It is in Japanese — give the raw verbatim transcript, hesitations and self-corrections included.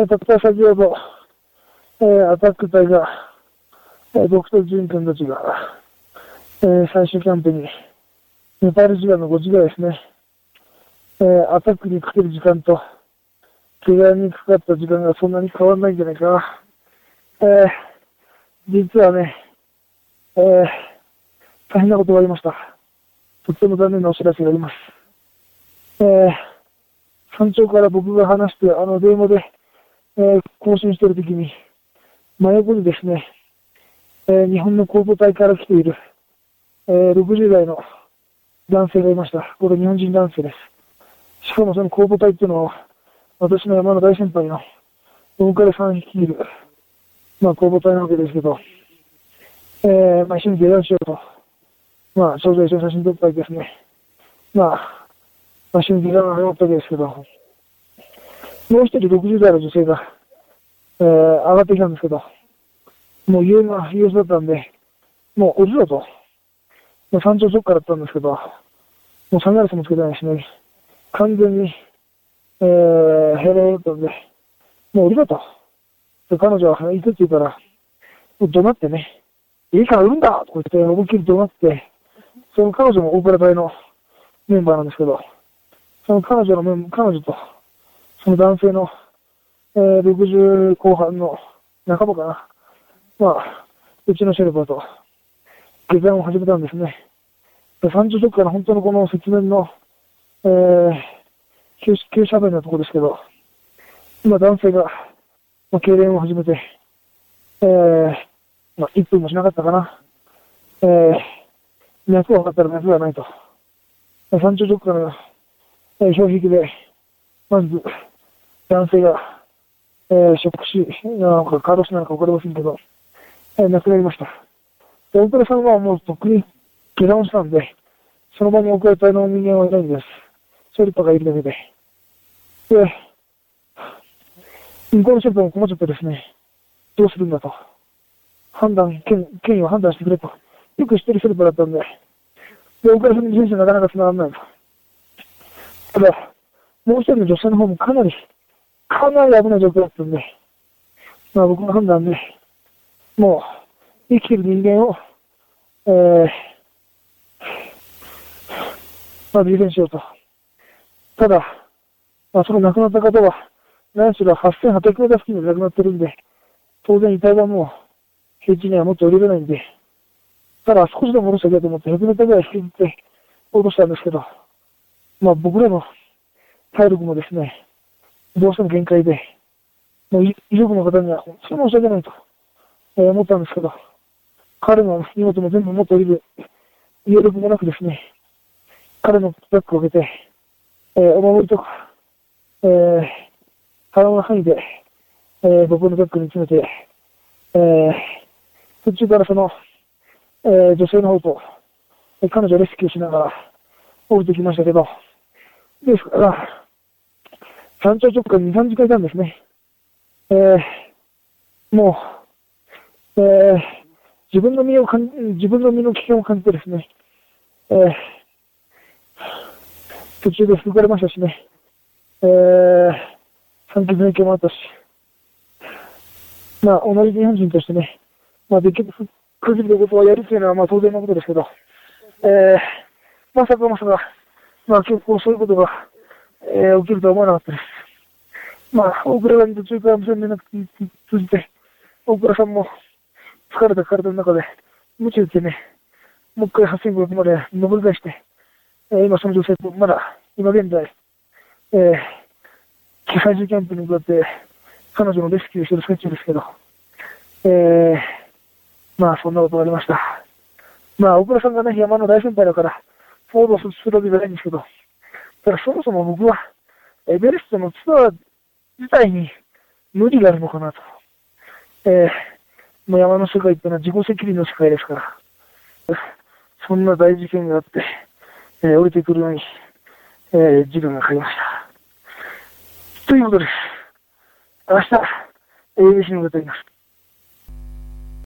ー、たった先ほど、えー、アタック隊が、えー、僕とジ君たちが、えー、最終キャンプに、ネパール時間のごじぐらいですね、えー、アタックにかける時間と、怪我にかかった時間がそんなに変わらないんじゃないかな。えー、実はね、えー、大変なことがありました。とっても残念なお知らせがあります。えー、山頂から僕が話して、あの、電話で、えー、更新しているときに、真横にですね、えー、日本の航母隊から来ている、えー、ろくじゅう代の男性がいました。これ日本人男性です。しかもその航母隊っていうのは、私の山の大先輩の、大倉さん率いる、まあ、航母隊なわけですけど、えー、まあ、一緒に下山しようと。まあ、頂上一緒に写真撮ったりですね。まあ、まあ、一緒に下山が始まったわけですけど、もう一人ろくじゅう代の女性が、えー、上がってきたんですけど、もう有な様子だったんで、もう降りろと。もう山頂直下だったんですけど、もうサングラスもつけてないしね、完全に、えー、ヘロだったんで、もう降りろと。で、彼女は行くって言うから、もう怒鳴ってね、いいから売るんだとか言って思いっきり怒鳴って、その彼女も大倉隊のメンバーなんですけど、その彼女のメン彼女と、その男性の、えー、ろくじゅう後半の仲間かな。まあ、うちのシェルパーと、下山を始めたんですね。山頂直下の本当のこの雪面の、えー、急急斜面のところですけど、今男性が、まあ、痙攣を始めて、えー、まあ、いっぷんもしなかったかな。えー、脈が分かったら脈がないと。山頂直下の、えー、氷壁で、まず、男性が、えー、ショック死なのか、カード死なのか分かりませんけど、えー、亡くなりました。で、大倉さんはもうとっくに下山したんで、その場に大倉隊の人間はいないんです。シェルパがいるだけで。で、向こうのシェルパも困っちゃってですね、どうするんだと。判断、権権威を判断してくれと。よく知ってるシェルパだったんで、で、大倉さんの人生なかなか繋がらないと。ただ、もう一人の女性の方もかなり、かなり危ない状況だったんで、まあ僕の判断で、もう、生きてる人間を、えー、まあ、優先しようと。ただ、まあ、その亡くなった方は、何しろはっせんはっぴゃくメートル付近で亡くなってるんで、当然遺体はもう、平地にはもっと降りれないんで、ただ少しでも下ろしてあげようと思って、ひゃくメートルぐらい引きずって落としたんですけど、まあ僕らの体力もですね、どうしても限界で、もう遺族の方には本当に申し訳ないと、えー、思ったんですけど、彼の荷物も全部持って降りる余力もなくですね、彼のバッグを開けて、えー、お守りとか、えー、腹の範囲で、えー、僕のバッグに詰めて、えー、途中からその、えー、女性の方と、えー、彼女をレスキューしながら降りてきましたけど、ですから、山頂直下にに、さんじかんいたんですね。えー、もう、えー、自分の身をかん、自分の身の危険を感じてですね、えー、途中で吹かれましたしね、えー、産気の影響もあったし、まあ、同じ日本人としてね、まあ、できる限りのことはやるというのは、まあ、当然のことですけど、えー、まさかまさか、まあ、今日こう、そういうことが、えー、起きるとは思わなかったです。まあ、大倉が途中から無線連絡通じて、大倉さんも疲れた体の中で、無知打ってね、もう一回はっせんごひゃくまで登り返して、えー、今その女性と、まだ、今現在、えー、最終キャンプに向かって、彼女のレスキューしてる最中ですけど、えー、まあ、そんなことがありました。まあ、大倉さんがね、山の大先輩だから、フォローするわけじゃないんですけど、ただそもそも僕は、エベレストのツアー自体に無理があるのかなと。えー、もう山の世界ってのは自己責任の世界ですから、そんな大事件があって、えー、降りてくるのに、えー、時間がかかりました。ということです。明日、エービーシー に向かっております。